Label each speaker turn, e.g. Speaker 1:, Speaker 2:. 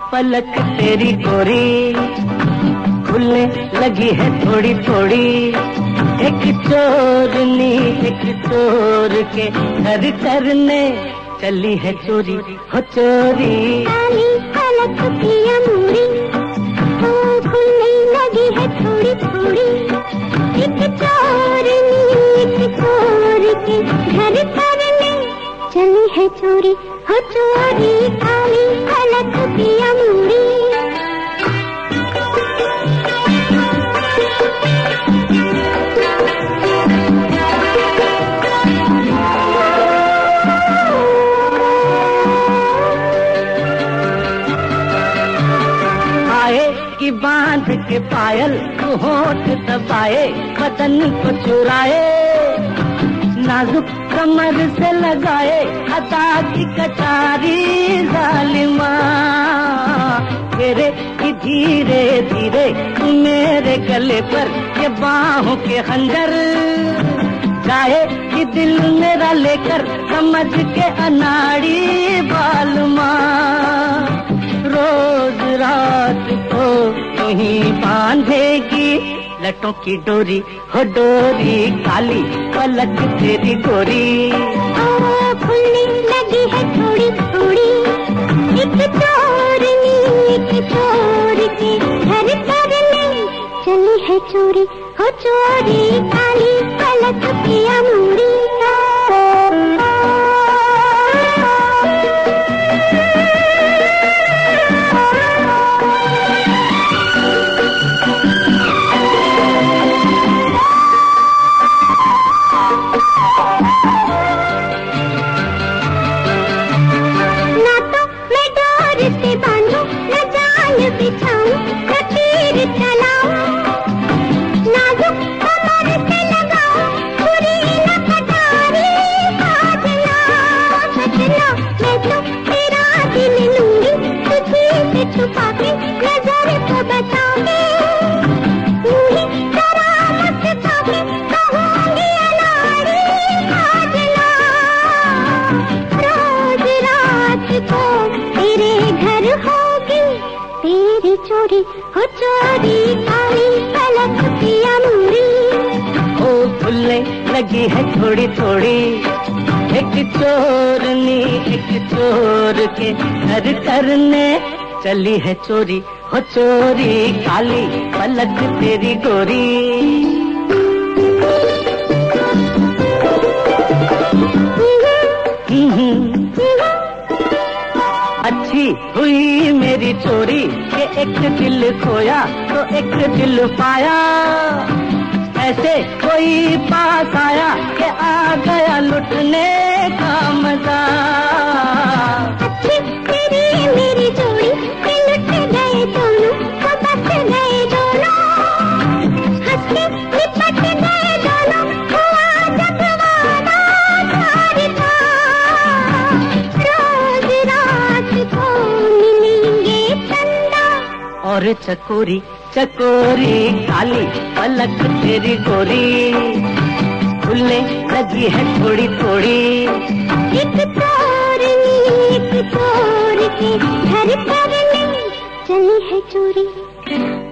Speaker 1: पलक तेरी गोरी, खुलने लगी है थोड़ी थोड़ी। एक चोरनी एक चोर के घर करने चली है चोरी हो चोरी।
Speaker 2: काली पलक की अमूरी, खुलने लगी है थोड़ी थोड़ी। एक चोरनी एक चोर के घर करने चली है चोरी हो चोरी। काली पलक की अमूरी।
Speaker 1: की बांध के पायल होठ दबाए, बदन को चुराए, नाजुक कमर से लगाए अदा की कटारी जालिमा। तेरे की धीरे धीरे मेरे गले पर ये बाहों के खंजर जाए कि दिल मेरा लेकर समझ के अनाड़ी बालमा। रोज रात को यहीं बांधेगी लटों की डोरी हो डोरी। काली पलक तेरी गोरी,
Speaker 2: खुलने लगी है थोड़ी थोड़ी। एक चोरनी एक चोर के घर करने चली है चोरी हो चोरी। काली पलक की अमूरी। चोरी हो चोरी। काली पलक की अमूरी।
Speaker 1: ओ खुलने लगी है थोड़ी थोड़ी। एक चोरनी एक चोर के घर करने चली है चोरी हो चोरी। काली पलक तेरी गोरी। अच्छी हुई मेरी चोरी के एक दिल खोया तो एक दिल पाया। ऐसे कोई पास आया कि आ गया लुटने का मजा।
Speaker 2: अच्छी तेरी मेरी जोड़ी के लुट गए दोनों, तो बच गए दोनों। हंस के लिपट गए दोनों, हुआ जब वादा प्यार का। रोज रात को मिलेंगे चंदा
Speaker 1: और चकोरी चकोरी। काली पलक तेरी गोरी, खुलने लगी है थोड़ी थोड़ी।
Speaker 2: एक चोरनी एक चोर के घर करने चली है चोरी।